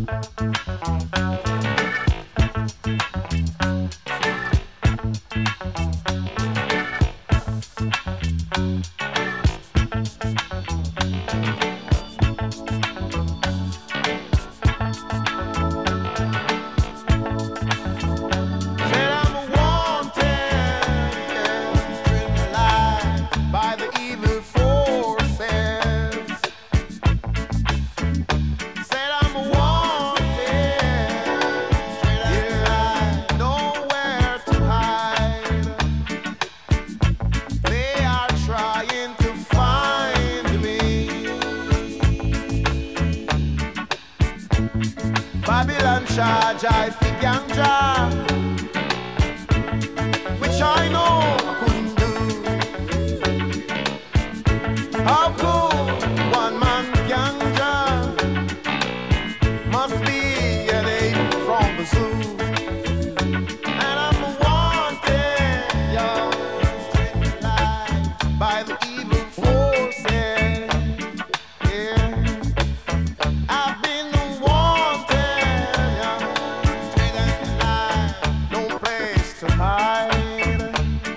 Babylon charge I fi ganja, which I know I couldn't do. How could one man ganja? Must be an ape from the zoo. And I'm wanted, young, by the evil forces. Yeah, I've been wanted, young, no place to hide.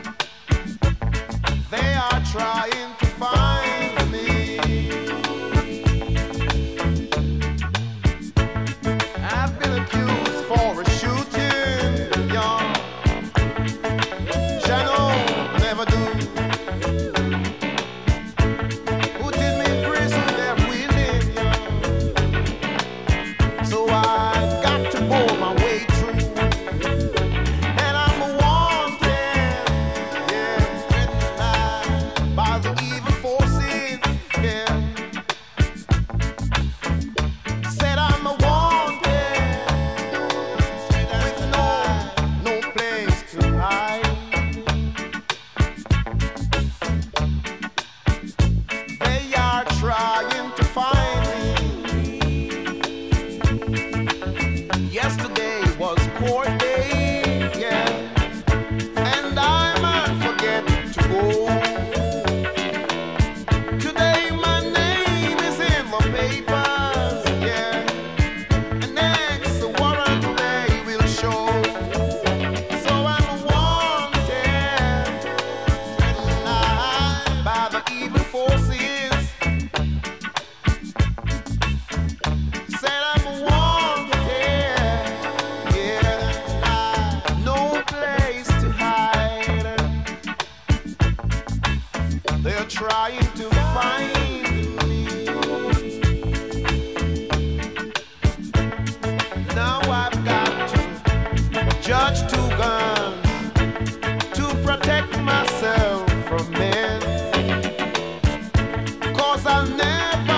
They are trying to find me. I've been accused for a shooting, young. Channel never do. Who did me in prison? They're willing, young. So I got to pull my way through. And I'm wanted, yeah, by the evil forces, yeah. Said I'm wanted, with no place to hide. They are trying to find me. Yesterday was court day, yeah, and I might forget to go. Today my name is in the papers, yeah, and next the warrant they will show. So I'm wanted by the evil forces. Said I'm wanted, yeah, no place to hide. They're trying to find me. Now I've got to judge two guns to protect myself from men. 'Cause I'll never